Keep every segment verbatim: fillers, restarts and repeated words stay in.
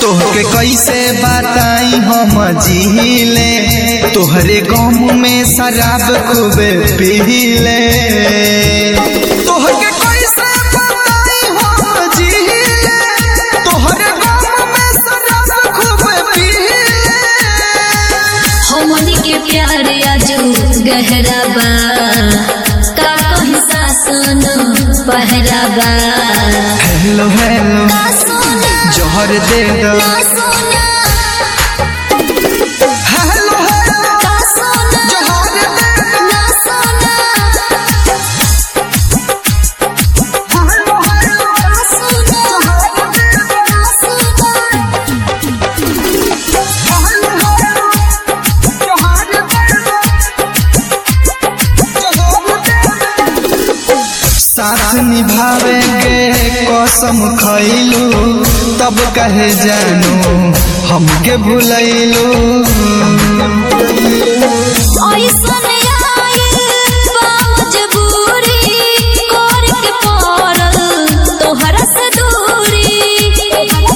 तोहके कैसे बताई हम जीले तोहरे गम में शराब खूब पीले। तोहके कैसे बताई हम जीले तोहरे गम में शराब खूब पीले। हमनी के प्यार आजू गहरा बा का कहीं सासन पहरा बा। हेलो हेलो जहर दे दो हेलो हेलो जहर दे साथ निभावे के कसम खैलू तब कहे जानू हमके भूलैलू। ऐसन आइल बा मजबूरी कर के पड़ल तोहरा से दूरी।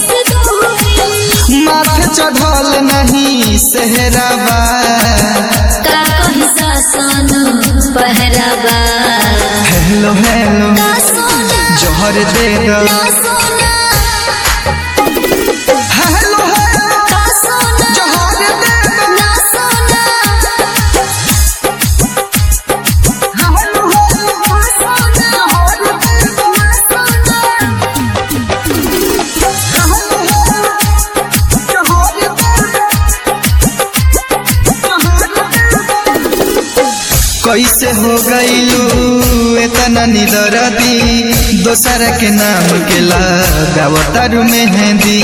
माथे चढ़ल नहीं सेहराबा का कहीं सासन पहराबा। हेलो हेलो जहर दे दो हेलो हेलो जहर दे कैसे हो गईलू इतना निदरदी दोसर के नाम के लगावतारू मेहंदी।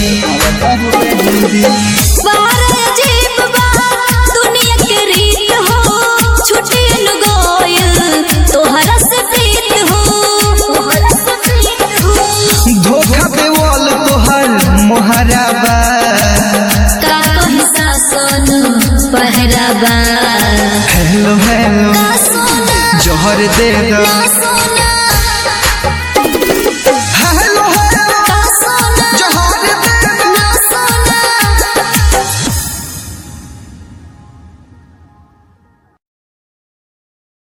दुनिया के रीत हो छुट्टी गइल तोहरा से प्रीत हो। धोखा देवल तोहर मोहराबा का कहीं सासन पहराबा। हेलो हेलो जहर दे दो हेलो